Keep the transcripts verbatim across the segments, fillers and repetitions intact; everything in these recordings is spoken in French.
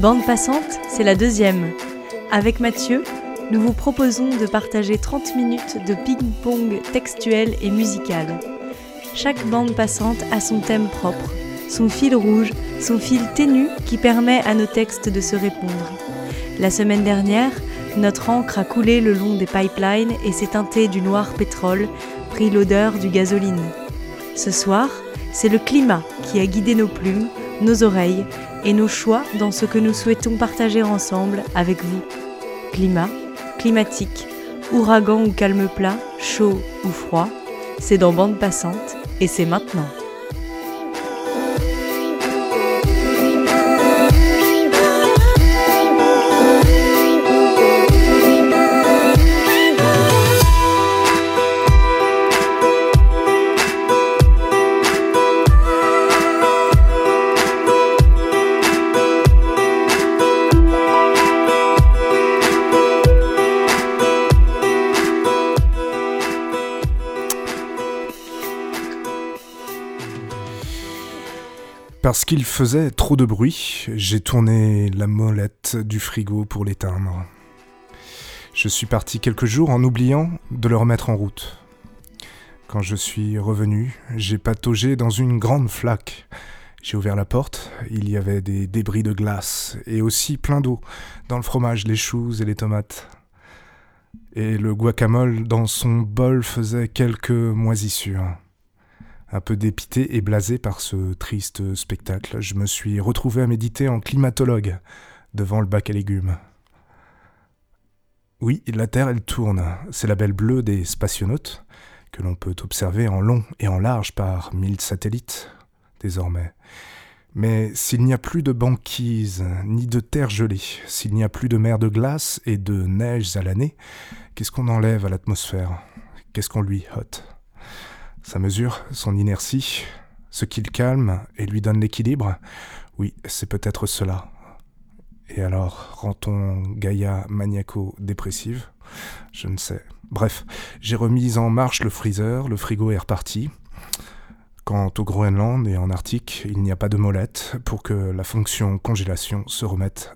Bande passante, c'est la deuxième. Avec Mathieu, nous vous proposons de partager trente minutes de ping-pong textuel et musical. Chaque bande passante a son thème propre, son fil rouge, son fil ténu qui permet à nos textes de se répondre. La semaine dernière, notre encre a coulé le long des pipelines et s'est teintée du noir pétrole, pris l'odeur du gasoline. Ce soir, c'est le climat qui a guidé nos plumes, nos oreilles et nos choix dans ce que nous souhaitons partager ensemble avec vous. Climat, climatique, ouragan ou calme plat, chaud ou froid, c'est dans Bande passante et c'est maintenant. Parce qu'il faisait trop de bruit, j'ai tourné la molette du frigo pour l'éteindre. Je suis parti quelques jours en oubliant de le remettre en route. Quand je suis revenu, j'ai pataugé dans une grande flaque. J'ai ouvert la porte, il y avait des débris de glace et aussi plein d'eau dans le fromage, les choux et les tomates. Et le guacamole dans son bol faisait quelques moisissures. Un peu dépité et blasé par ce triste spectacle, je me suis retrouvé à méditer en climatologue devant le bac à légumes. Oui, la Terre, elle tourne. C'est la belle bleue des spationautes, que l'on peut observer en long et en large par mille satellites, désormais. Mais s'il n'y a plus de banquise, ni de terre gelée, s'il n'y a plus de mer de glace et de neige à l'année, qu'est-ce qu'on enlève à l'atmosphère ? Qu'est-ce qu'on lui ôte ? Ça mesure son inertie, ce qui le calme et lui donne l'équilibre. Oui, c'est peut-être cela. Et alors, rend-on Gaïa maniaco-dépressive ? Je ne sais. Bref, j'ai remis en marche le freezer, le frigo est reparti. Quant au Groenland et en Arctique, il n'y a pas de molette pour que la fonction congélation se remette.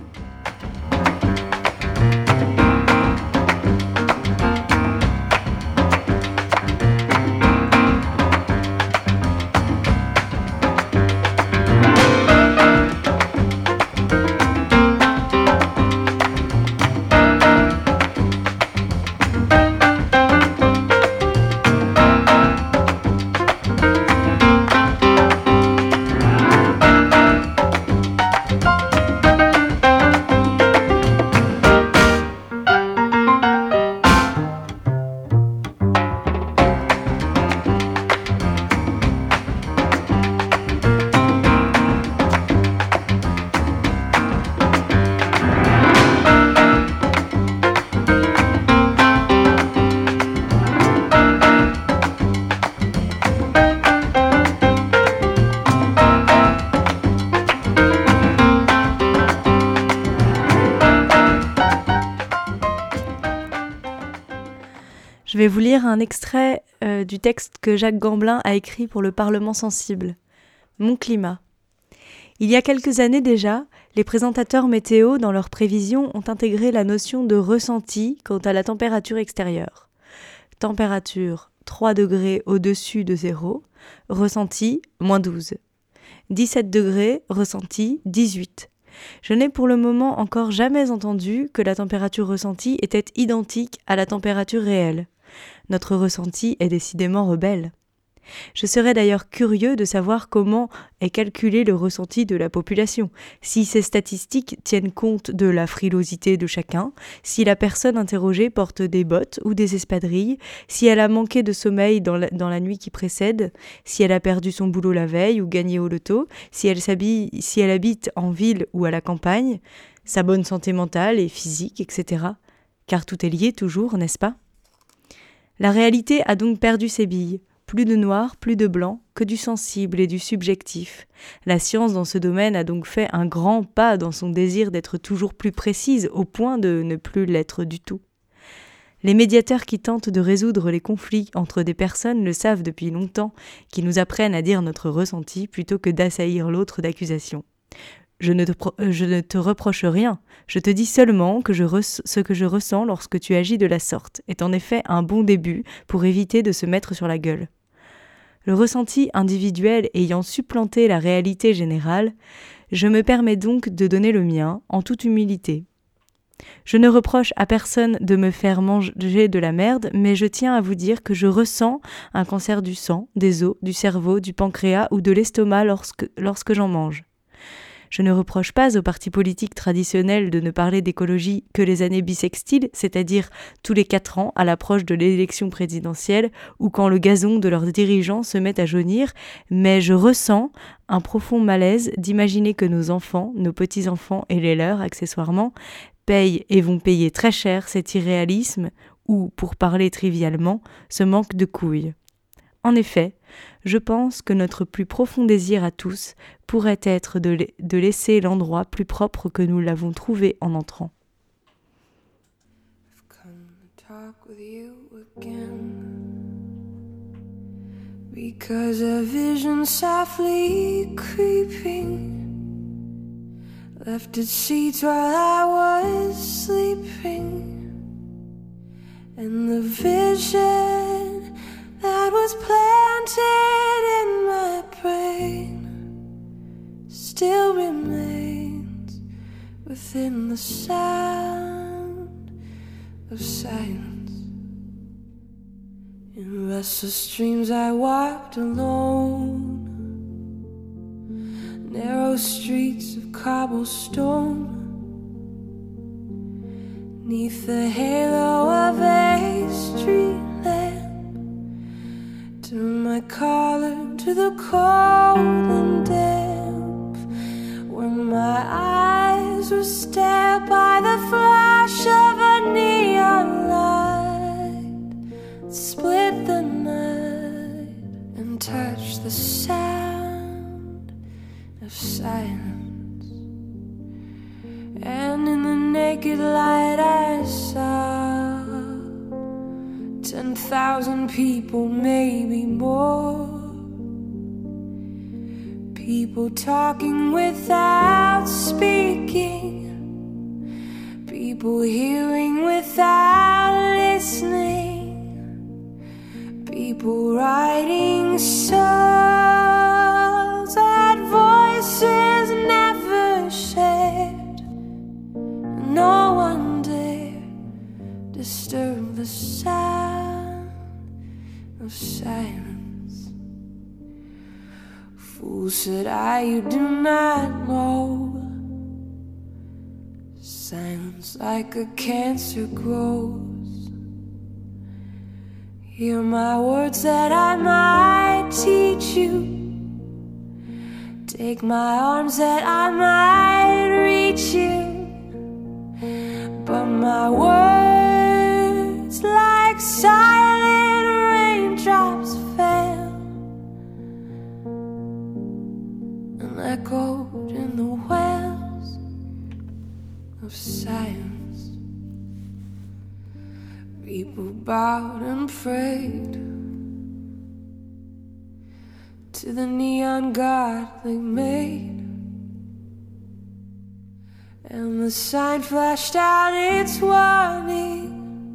Je vais vous lire un extrait euh, du texte que Jacques Gamblin a écrit pour le Parlement sensible. Mon climat. Il y a quelques années déjà, les présentateurs météo, dans leurs prévisions, ont intégré la notion de ressenti quant à la température extérieure. Température trois degrés au-dessus de zéro, ressenti moins douze. dix-sept degrés, ressenti dix-huit. Je n'ai pour le moment encore jamais entendu que la température ressentie était identique à la température réelle. Notre ressenti est décidément rebelle. Je serais d'ailleurs curieux de savoir comment est calculé le ressenti de la population, si ces statistiques tiennent compte de la frilosité de chacun, si la personne interrogée porte des bottes ou des espadrilles, si elle a manqué de sommeil dans la, dans la nuit qui précède, si elle a perdu son boulot la veille ou gagné au loto, si elle s'habille, si elle habite en ville ou à la campagne, sa bonne santé mentale et physique, et cetera. Car tout est lié toujours, n'est-ce pas ? La réalité a donc perdu ses billes. Plus de noir, plus de blanc, que du sensible et du subjectif. La science dans ce domaine a donc fait un grand pas dans son désir d'être toujours plus précise au point de ne plus l'être du tout. Les médiateurs qui tentent de résoudre les conflits entre des personnes le savent depuis longtemps, qui nous apprennent à dire notre ressenti plutôt que d'assaillir l'autre d'accusations. Je ne, te pro- je ne te reproche rien, je te dis seulement que je res- ce que je ressens lorsque tu agis de la sorte est en effet un bon début pour éviter de se mettre sur la gueule. Le ressenti individuel ayant supplanté la réalité générale, je me permets donc de donner le mien en toute humilité. Je ne reproche à personne de me faire manger de la merde, mais je tiens à vous dire que je ressens un cancer du sang, des os, du cerveau, du pancréas ou de l'estomac lorsque, lorsque j'en mange. Je ne reproche pas aux partis politiques traditionnels de ne parler d'écologie que les années bissextiles, c'est-à-dire tous les quatre ans à l'approche de l'élection présidentielle ou quand le gazon de leurs dirigeants se met à jaunir, mais je ressens un profond malaise d'imaginer que nos enfants, nos petits-enfants et les leurs accessoirement, payent et vont payer très cher cet irréalisme ou, pour parler trivialement, ce manque de couilles. En effet, je pense que notre plus profond désir à tous pourrait être de, la- de laisser l'endroit plus propre que nous l'avons trouvé en entrant. I've come to talk with you again because a vision softly creeping left its seats while I was sleeping, and the vision that was planted in my brain still remains within the sound of silence. In restless dreams I walked alone, narrow streets of cobblestone, neath the halo of a street lamp. Turn my collar to the cold and damp, where my eyes were stared by the flash of a neon light, split the night and touch the sound of silence. And in the naked light I saw ten thousand people, maybe more. People talking without speaking, people hearing without listening, people writing songs that voices never shared. No one dare disturb the sound of silence. Fool, said I, you do not know. Silence like a cancer grows. Hear my words that I might teach you. Take my arms that I might reach you. But my words like silent raindrops fell and echoed in the wells of silence. People bowed and prayed to the neon god they made, and the sign flashed out its warning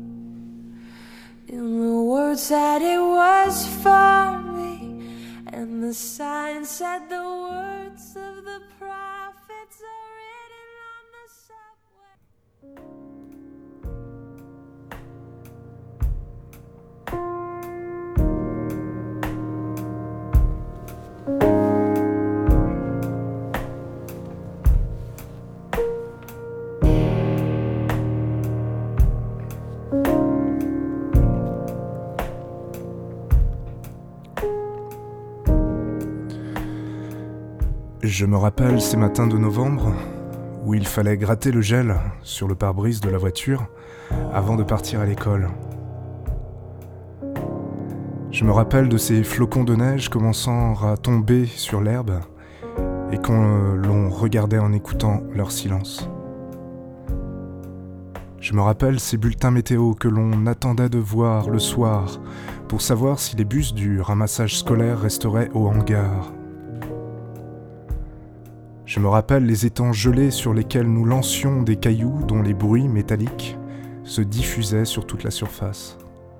in the words that it was for me. And the sign said the words of the prophets are written on the subway. Je me rappelle ces matins de novembre où il fallait gratter le gel sur le pare-brise de la voiture avant de partir à l'école. Je me rappelle de ces flocons de neige commençant à tomber sur l'herbe et quand l'on regardait en écoutant leur silence. Je me rappelle ces bulletins météo que l'on attendait de voir le soir pour savoir si les bus du ramassage scolaire resteraient au hangar. Je me rappelle les étangs gelés sur lesquels nous lancions des cailloux dont les bruits métalliques se diffusaient sur toute la surface.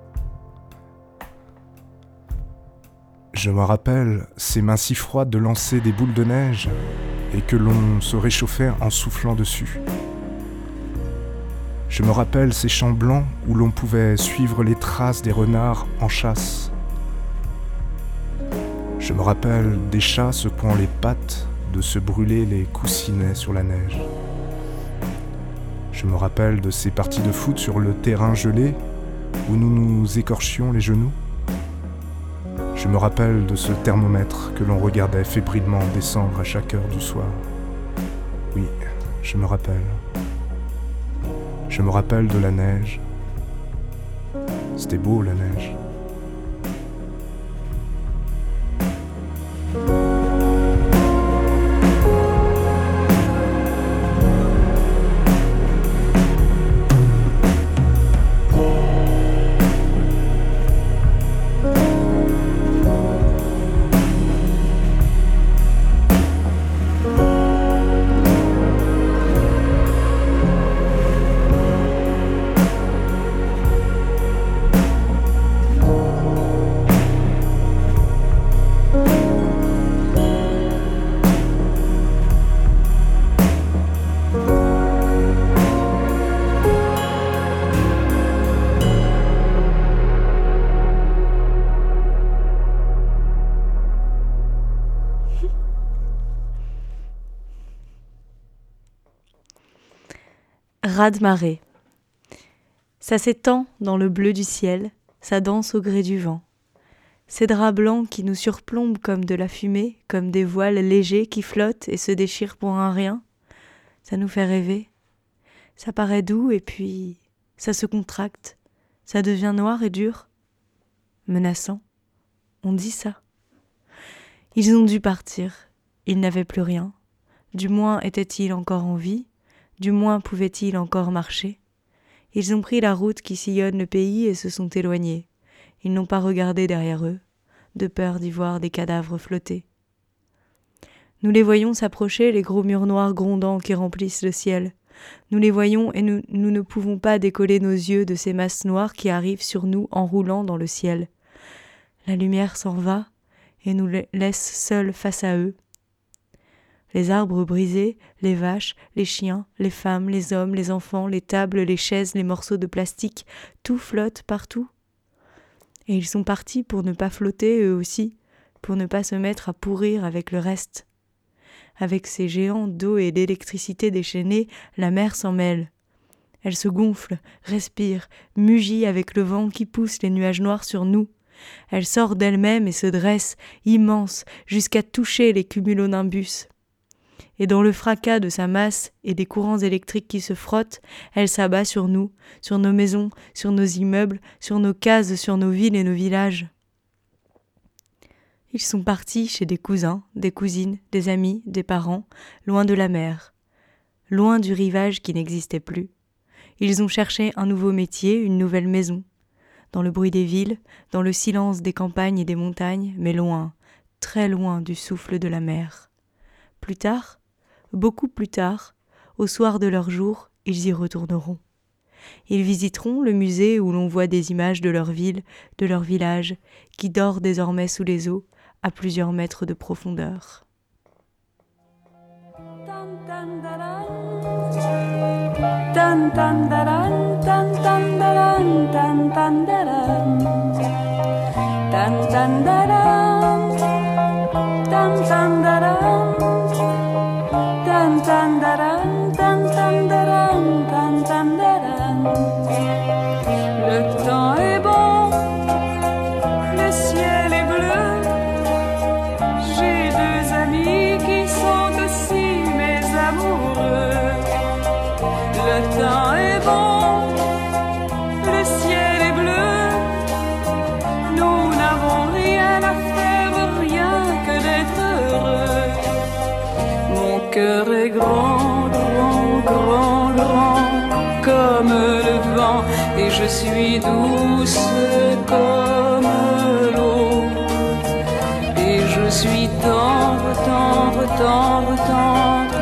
Je me rappelle ces mains si froides de lancer des boules de neige et que l'on se réchauffait en soufflant dessus. Je me rappelle ces champs blancs où l'on pouvait suivre les traces des renards en chasse. Je me rappelle des chats secouant les pattes de se brûler les coussinets sur la neige. Je me rappelle de ces parties de foot sur le terrain gelé où nous nous écorchions les genoux. Je me rappelle de ce thermomètre que l'on regardait fébrilement descendre à chaque heure du soir. Oui, je me rappelle. Je me rappelle de la neige. C'était beau, la neige. Raz-de-marée. Ça s'étend dans le bleu du ciel, ça danse au gré du vent. Ces draps blancs qui nous surplombent comme de la fumée, comme des voiles légers qui flottent et se déchirent pour un rien, ça nous fait rêver. Ça paraît doux et puis ça se contracte, ça devient noir et dur, menaçant. On dit ça. Ils ont dû partir, ils n'avaient plus rien. Du moins étaient-ils encore en vie, du moins pouvaient-ils encore marcher. Ils ont pris la route qui sillonne le pays et se sont éloignés. Ils n'ont pas regardé derrière eux, de peur d'y voir des cadavres flotter. Nous les voyons s'approcher, les gros murs noirs grondants qui remplissent le ciel. Nous les voyons et nous, nous ne pouvons pas décoller nos yeux de ces masses noires qui arrivent sur nous en roulant dans le ciel. La lumière s'en va et nous les laisse seuls face à eux. Les arbres brisés, les vaches, les chiens, les femmes, les hommes, les enfants, les tables, les chaises, les morceaux de plastique, tout flotte partout. Et ils sont partis pour ne pas flotter eux aussi, pour ne pas se mettre à pourrir avec le reste. Avec ces géants d'eau et d'électricité déchaînés, la mer s'en mêle. Elle se gonfle, respire, mugit avec le vent qui pousse les nuages noirs sur nous. Elle sort d'elle-même et se dresse, immense, jusqu'à toucher les cumulonimbus. Et dans le fracas de sa masse et des courants électriques qui se frottent, elle s'abat sur nous, sur nos maisons, sur nos immeubles, sur nos cases, sur nos villes et nos villages. Ils sont partis chez des cousins, des cousines, des amis, des parents, loin de la mer, loin du rivage qui n'existait plus. Ils ont cherché un nouveau métier, une nouvelle maison, dans le bruit des villes, dans le silence des campagnes et des montagnes, mais loin, très loin du souffle de la mer. Plus tard, beaucoup plus tard, au soir de leur jour, ils y retourneront. Ils visiteront le musée où l'on voit des images de leur ville, de leur village, qui dort désormais sous les eaux, à plusieurs mètres de profondeur. Le temps est bon, le ciel est bleu. J'ai deux amis qui sont aussi mes amoureux. Le temps est bon, le ciel est bleu. Nous n'avons rien à faire, rien que d'être heureux. Mon cœur est grand, grand, grand, grand, comme le vent, et je suis douce comme l'eau. Et je suis tendre, tendre, tendre, tendre,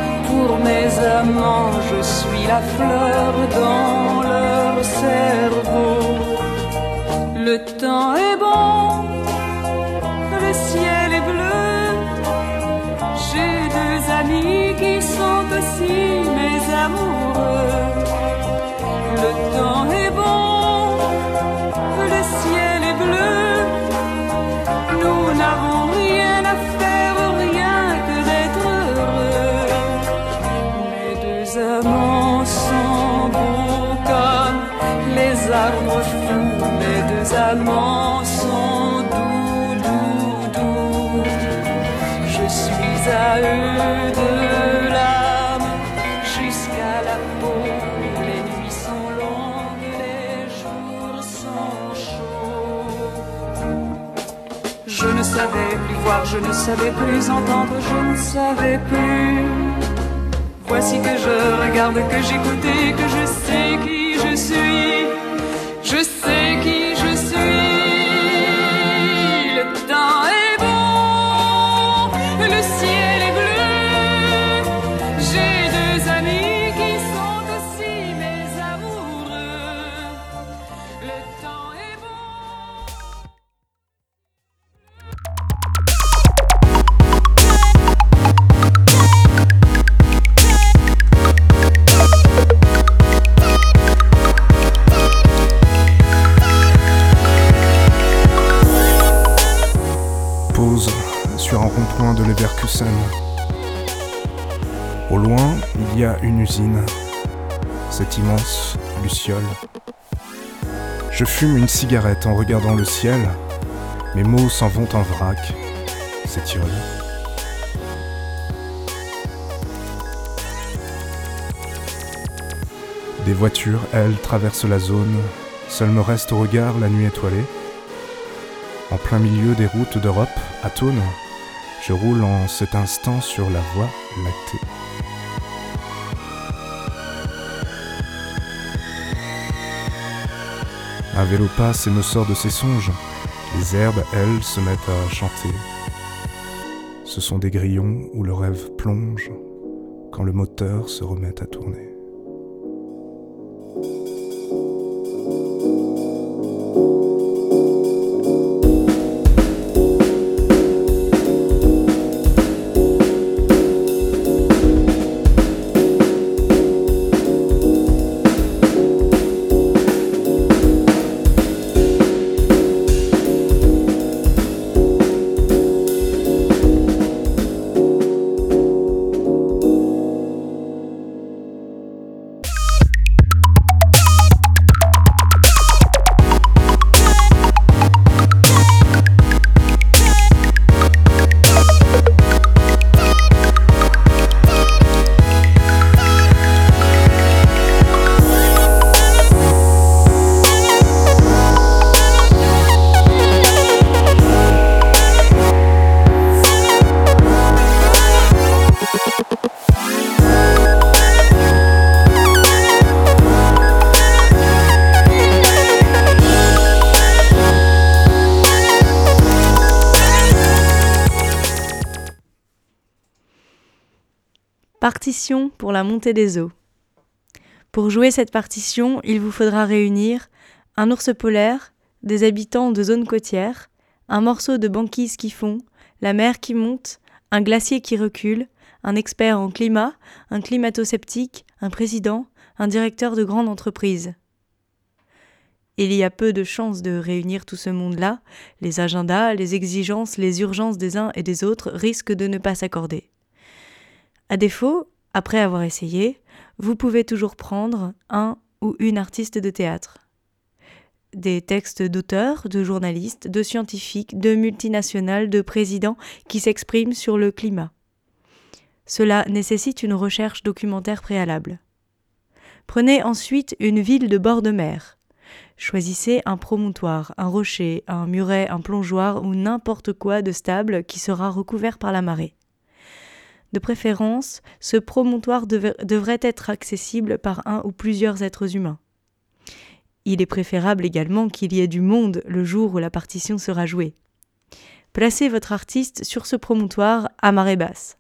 amants, je suis la fleur dans leur cerveau. Le temps est bon, le ciel est bleu. J'ai deux amis qui sont aussi mes amoureux. Le temps est bon, le ciel est bleu. Nous n'avons rien à faire, rien que d'être heureux. Mes deux amants sont beaux comme les arbres fous. Mes deux amants sont doux, doux, doux. Je suis à eux de l'âme jusqu'à la peau. Les nuits sont longues, les jours sont chauds. Je ne savais plus voir, je ne savais plus entendre, je ne savais plus. Voici que je regarde, que j'écoute et que je sais qui je suis. Je sais qui je suis. Le temps est bon, le ciel est bleu. J'ai deux amis qui sont aussi mes amoureux. Le temps est bon. Sur un rond-point de Leverkusen. Au loin, il y a une usine. C'est immense, luciole. Je fume une cigarette en regardant le ciel. Mes mots s'en vont en vrac. C'est ironique. Des voitures, elles, traversent la zone. Seul me reste au regard la nuit étoilée. En plein milieu des routes d'Europe, à Thônes, je roule en cet instant sur la voie lactée. Un vélo passe et me sort de ses songes. Les herbes, elles, se mettent à chanter. Ce sont des grillons où le rêve plonge quand le moteur se remet à tourner. Partition pour la montée des eaux. Pour jouer cette partition, il vous faudra réunir un ours polaire, des habitants de zones côtières, un morceau de banquise qui fond, la mer qui monte, un glacier qui recule, un expert en climat, un climato-sceptique, un président, un directeur de grande entreprise. Il y a peu de chances de réunir tout ce monde-là, les agendas, les exigences, les urgences des uns et des autres risquent de ne pas s'accorder. À défaut, après avoir essayé, vous pouvez toujours prendre un ou une artiste de théâtre. Des textes d'auteurs, de journalistes, de scientifiques, de multinationales, de présidents qui s'expriment sur le climat. Cela nécessite une recherche documentaire préalable. Prenez ensuite une ville de bord de mer. Choisissez un promontoire, un rocher, un muret, un plongeoir ou n'importe quoi de stable qui sera recouvert par la marée. De préférence, ce promontoire dev- devrait être accessible par un ou plusieurs êtres humains. Il est préférable également qu'il y ait du monde le jour où la partition sera jouée. Placez votre artiste sur ce promontoire à marée basse.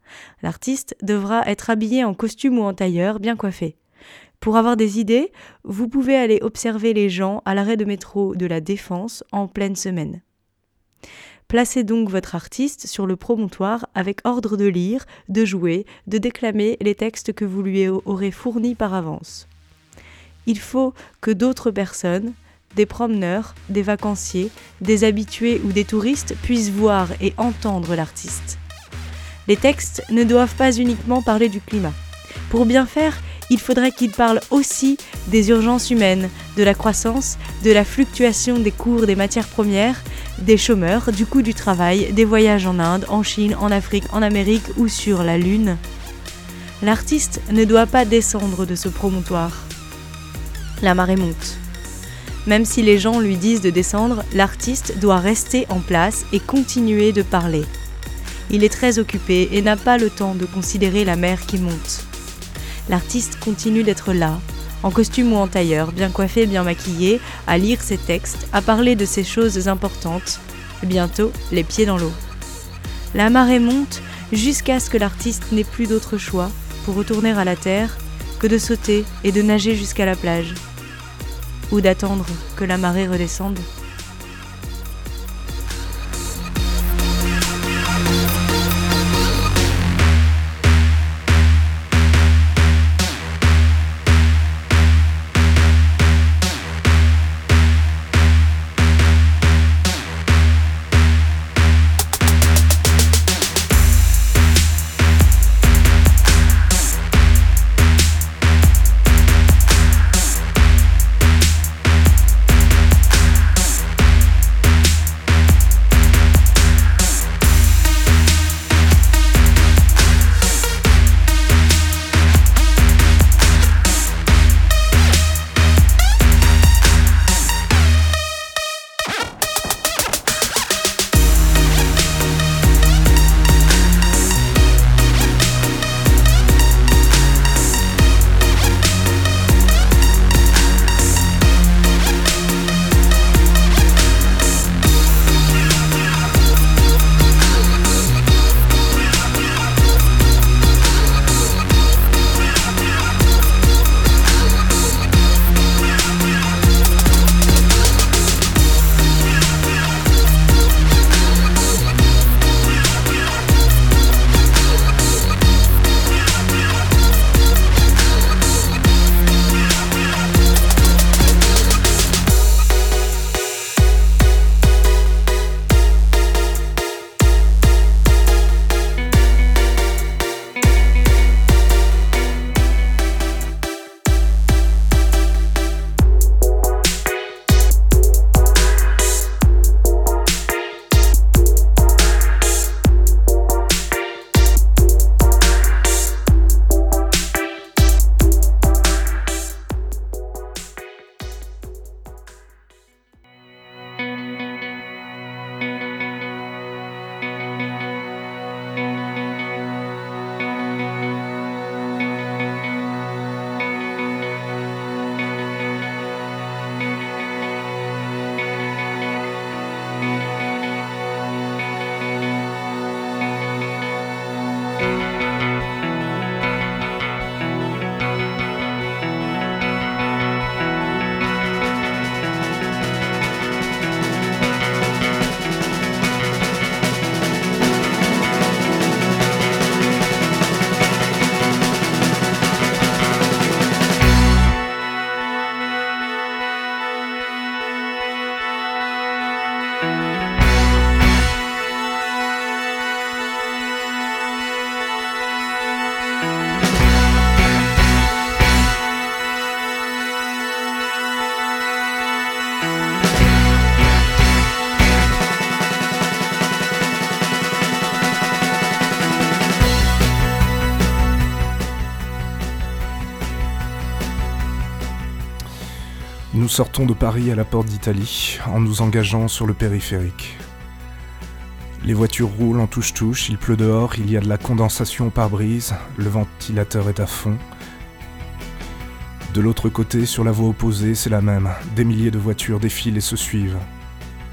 L'artiste devra être habillé en costume ou en tailleur, bien coiffé. Pour avoir des idées, vous pouvez aller observer les gens à l'arrêt de métro de la Défense en pleine semaine. Placez donc votre artiste sur le promontoire avec ordre de lire, de jouer, de déclamer les textes que vous lui aurez fournis par avance. Il faut que d'autres personnes, des promeneurs, des vacanciers, des habitués ou des touristes puissent voir et entendre l'artiste. Les textes ne doivent pas uniquement parler du climat. Pour bien faire, il faudrait qu'ils parlent aussi des urgences humaines, de la croissance, de la fluctuation des cours des matières premières, des chômeurs, du coût du travail, des voyages en Inde, en Chine, en Afrique, en Amérique ou sur la Lune. L'artiste ne doit pas descendre de ce promontoire. La marée monte. Même si les gens lui disent de descendre, l'artiste doit rester en place et continuer de parler. Il est très occupé et n'a pas le temps de considérer la mer qui monte. L'artiste continue d'être là, en costume ou en tailleur, bien coiffé, bien maquillé, à lire ses textes, à parler de ces choses importantes, et bientôt les pieds dans l'eau. La marée monte jusqu'à ce que l'artiste n'ait plus d'autre choix pour retourner à la terre que de sauter et de nager jusqu'à la plage, ou d'attendre que la marée redescende. Nous sortons de Paris à la porte d'Italie, en nous engageant sur le périphérique. Les voitures roulent en touche-touche, il pleut dehors, il y a de la condensation au pare-brise, le ventilateur est à fond. De l'autre côté, sur la voie opposée, c'est la même, des milliers de voitures défilent et se suivent.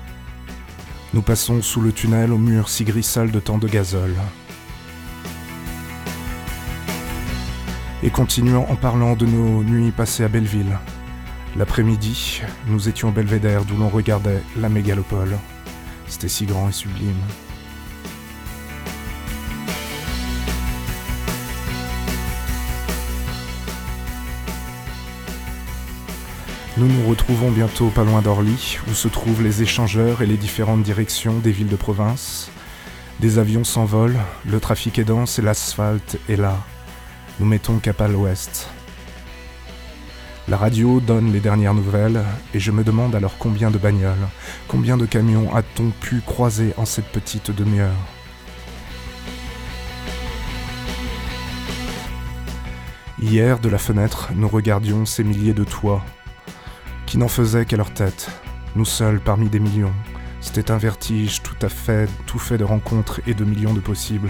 Nous passons sous le tunnel au mur si gris sale de tant de gazole. Et continuons en parlant de nos nuits passées à Belleville. L'après-midi, nous étions au Belvédère d'où l'on regardait la mégalopole. C'était si grand et sublime. Nous nous retrouvons bientôt pas loin d'Orly, où se trouvent les échangeurs et les différentes directions des villes de province. Des avions s'envolent, le trafic est dense et l'asphalte est là. Nous mettons cap à l'ouest. La radio donne les dernières nouvelles et je me demande alors combien de bagnoles, combien de camions a-t-on pu croiser en cette petite demi-heure. Hier, de la fenêtre, nous regardions ces milliers de toits qui n'en faisaient qu'à leur tête, nous seuls parmi des millions. C'était un vertige tout à fait, tout fait de rencontres et de millions de possibles.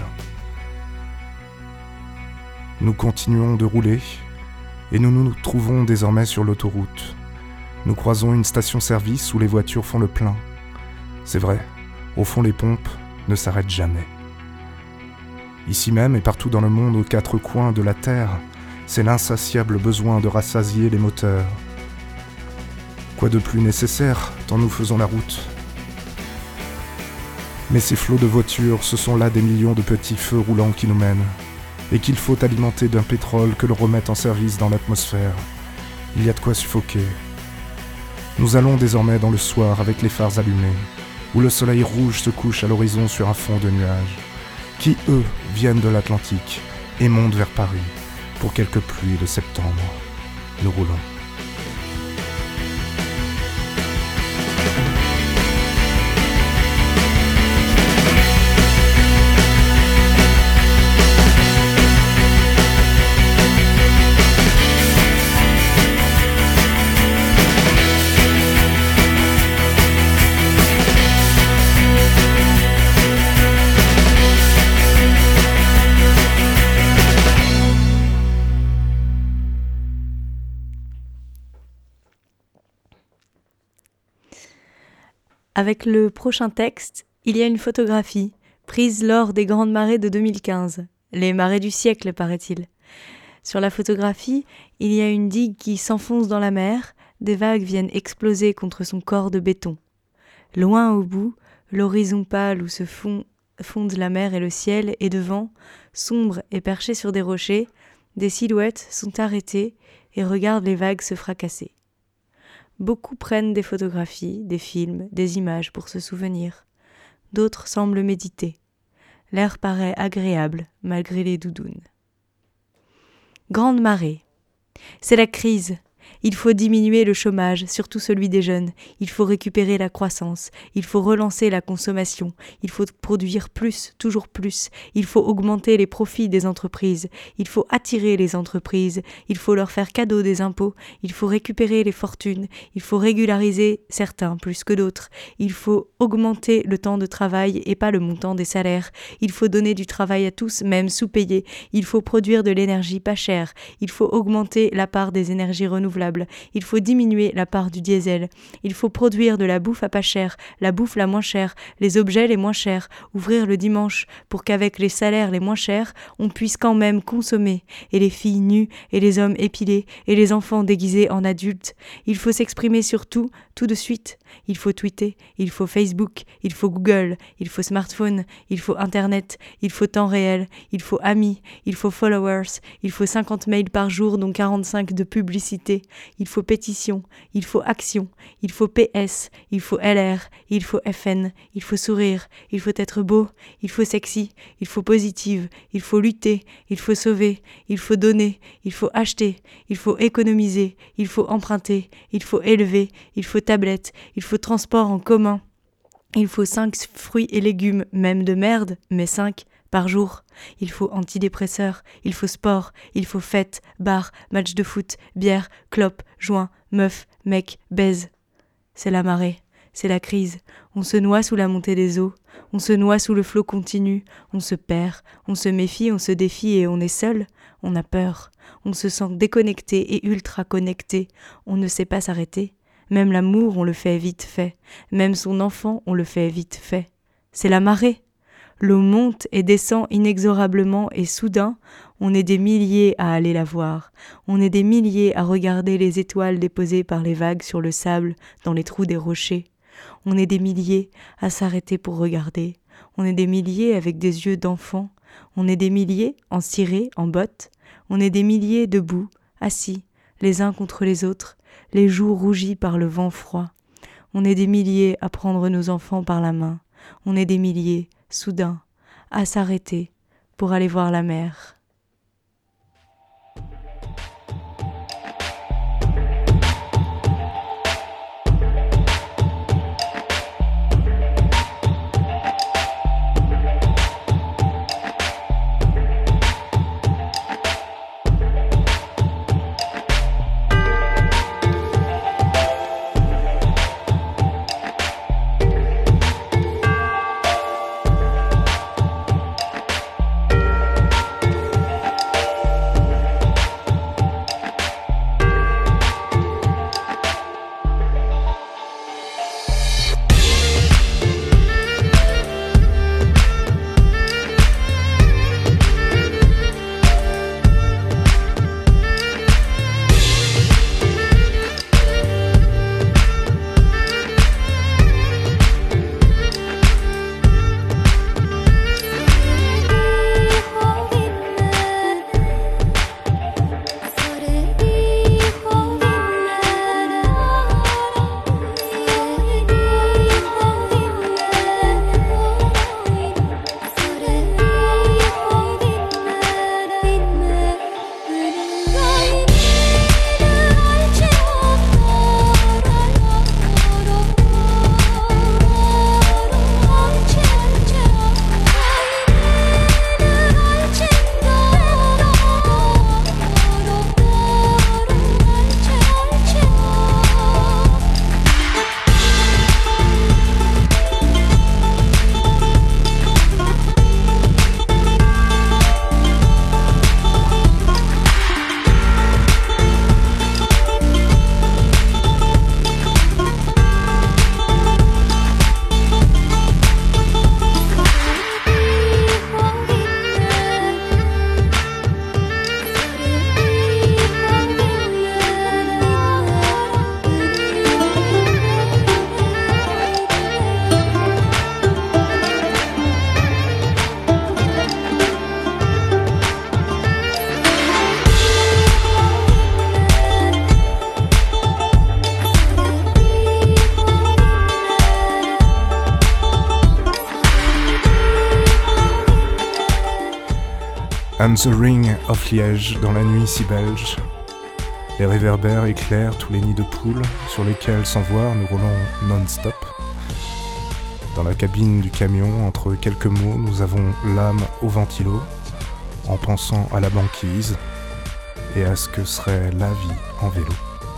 Nous continuons de rouler, et nous nous trouvons désormais sur l'autoroute. Nous croisons une station-service où les voitures font le plein. C'est vrai, au fond les pompes ne s'arrêtent jamais. Ici même et partout dans le monde, aux quatre coins de la Terre, c'est l'insatiable besoin de rassasier les moteurs. Quoi de plus nécessaire, tant nous faisons la route? Mais ces flots de voitures, ce sont là des millions de petits feux roulants qui nous mènent, et qu'il faut alimenter d'un pétrole que l'on remette en service dans l'atmosphère. Il y a de quoi suffoquer. Nous allons désormais dans le soir avec les phares allumés, où le soleil rouge se couche à l'horizon sur un fond de nuages, qui, eux, viennent de l'Atlantique et montent vers Paris pour quelques pluies de septembre. Nous roulons. Avec le prochain texte, il y a une photographie, prise lors des grandes marées de deux mille quinze. Les marées du siècle, paraît-il. Sur la photographie, il y a une digue qui s'enfonce dans la mer, des vagues viennent exploser contre son corps de béton. Loin au bout, l'horizon pâle où se fond, fondent la mer et le ciel, et devant, sombre et perché sur des rochers, des silhouettes sont arrêtées et regardent les vagues se fracasser. Beaucoup prennent des photographies, des films, des images pour se souvenir. D'autres semblent méditer. L'air paraît agréable, malgré les doudounes. Grande marée. C'est la crise. Il faut diminuer le chômage, surtout celui des jeunes. Il faut récupérer la croissance. Il faut relancer la consommation. Il faut produire plus, toujours plus. Il faut augmenter les profits des entreprises. Il faut attirer les entreprises. Il faut leur faire cadeau des impôts. Il faut récupérer les fortunes. Il faut régulariser certains plus que d'autres. Il faut augmenter le temps de travail et pas le montant des salaires. Il faut donner du travail à tous, même sous-payés. Il faut produire de l'énergie pas chère. Il faut augmenter la part des énergies renouvelables. Il faut diminuer la part du diesel. Il faut produire de la bouffe à pas cher, la bouffe la moins chère, les objets les moins chers, ouvrir le dimanche pour qu'avec les salaires les moins chers, on puisse quand même consommer, et les filles nues, et les hommes épilés, et les enfants déguisés en adultes. Il faut s'exprimer sur tout, tout de suite. Il faut tweeter, il faut Facebook, il faut Google, il faut smartphone, il faut Internet, il faut temps réel, il faut amis, il faut followers, il faut cinquante mails par jour dont quarante-cinq de publicité. Il faut pétition, il faut action, il faut P S, il faut L R, il faut F N, il faut sourire, il faut être beau, il faut sexy, il faut positive, il faut lutter, il faut sauver, il faut donner, il faut acheter, il faut économiser, il faut emprunter, il faut élever, il faut tablette, il faut transport en commun. Il faut cinq fruits et légumes, même de merde, mais cinq par jour. Il faut antidépresseurs, il faut sport, il faut fête, bar, match de foot, bière, clope, joint, meuf, mec, baise. C'est la marée, c'est la crise. On se noie sous la montée des eaux, on se noie sous le flot continu, on se perd, on se méfie, on se défie et on est seul, on a peur. On se sent déconnecté et ultra connecté, on ne sait pas s'arrêter. Même l'amour, on le fait vite fait. Même son enfant, on le fait vite fait. C'est la marée. L'eau monte et descend inexorablement et soudain, on est des milliers à aller la voir. On est des milliers à regarder les étoiles déposées par les vagues sur le sable dans les trous des rochers. On est des milliers à s'arrêter pour regarder. On est des milliers avec des yeux d'enfants. On est des milliers en ciré, en bottes. On est des milliers debout, assis, les uns contre les autres, les joues rougies par le vent froid. On est des milliers à prendre nos enfants par la main. On est des milliers, soudain, à s'arrêter pour aller voir la mer. And the Ring of Liège dans la nuit si belge. Les réverbères éclairent tous les nids de poules sur lesquels, sans voir, nous roulons non-stop. Dans la cabine du camion, entre quelques mots, nous avons l'âme au ventilo, en pensant à la banquise et à ce que serait la vie en vélo.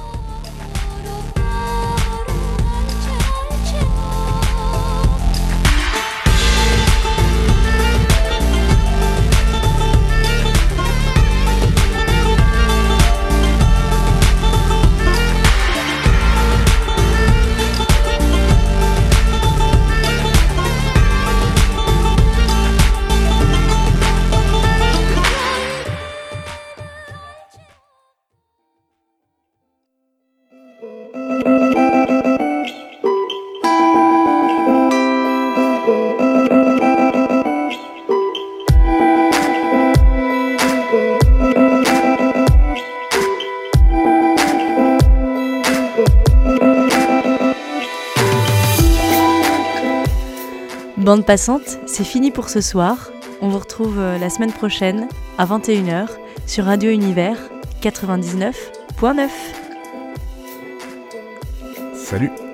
Bande passante, c'est fini pour ce soir. On vous retrouve la semaine prochaine à vingt et une heures sur Radio Univers quatre-vingt-dix-neuf point neuf. Salut!